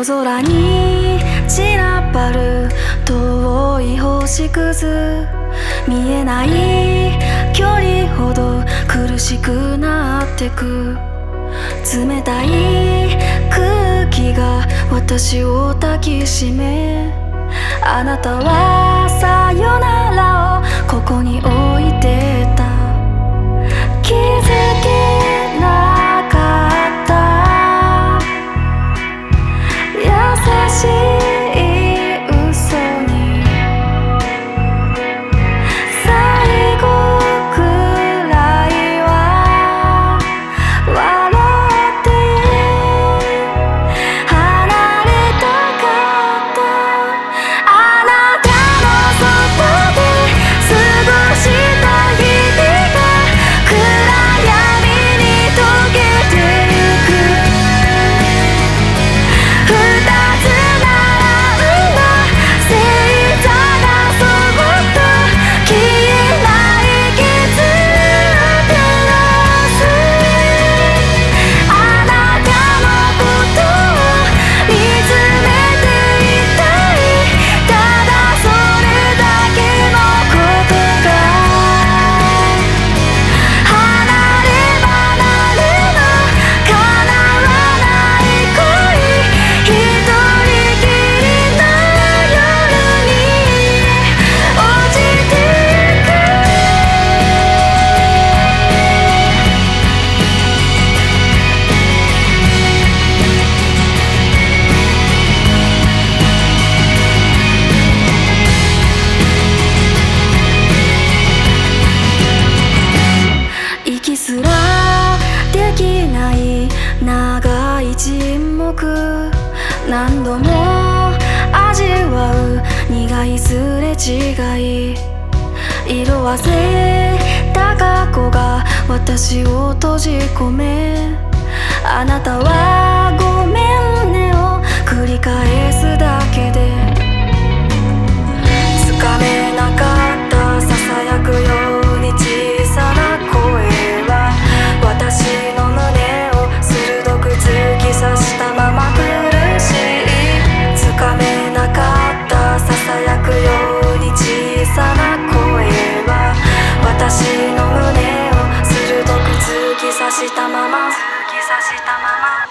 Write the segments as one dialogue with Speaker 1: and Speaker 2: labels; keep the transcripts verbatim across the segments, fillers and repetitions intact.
Speaker 1: 空に散らばる遠い星屑、見えない距離ほど苦しくなってく。冷たい空気が私を抱きしめ、あなたはさよならをここに置いてた。気づけなかった優しい嘘に、最後くらいは笑って離れたかった。あなたのそばで過ごした日々が暗闇に溶けてゆく。二つ並んだ星座がそっと消えない傷を照らす。あなたのことを見つめていたい。ただそれだけのことが、離れ離れの叶わない恋、一人きりの夜に落ちてゆく。息すらできない長い沈黙、何度も味わう苦いすれ違い。色あせた過去が私を閉じ込め、あなたはごめんねを繰り返すだけで、つかめなかったささやくように小さな声は私の胸を鋭く突き刺したまま苦しい。つかめなかったささやくように小さな声は私の胸を鋭く突き刺したまま、突き刺したまま。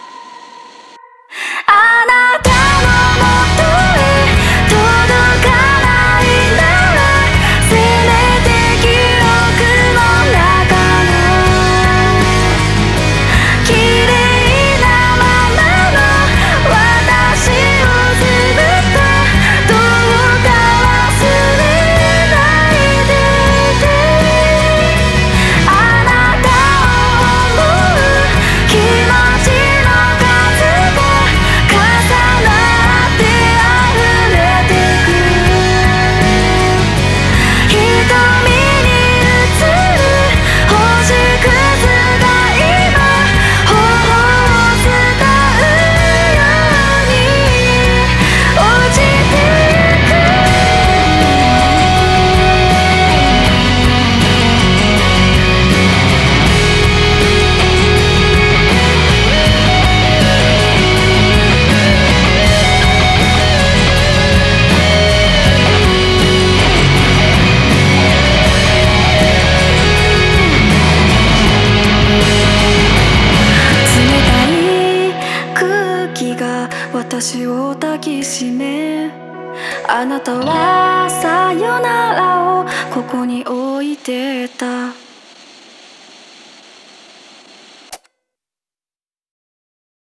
Speaker 1: あなたの元へ届かないなら、せめて記憶の中の綺麗なままの私をずっとどうか忘れないでいて。あなたを思う気持ちの数が重なって溢れてく。瞳に映る星屑が今頬を伝うように落ちてゆく。冷たい空気が私を抱きしめ、あなたはさよならをここに置いてた。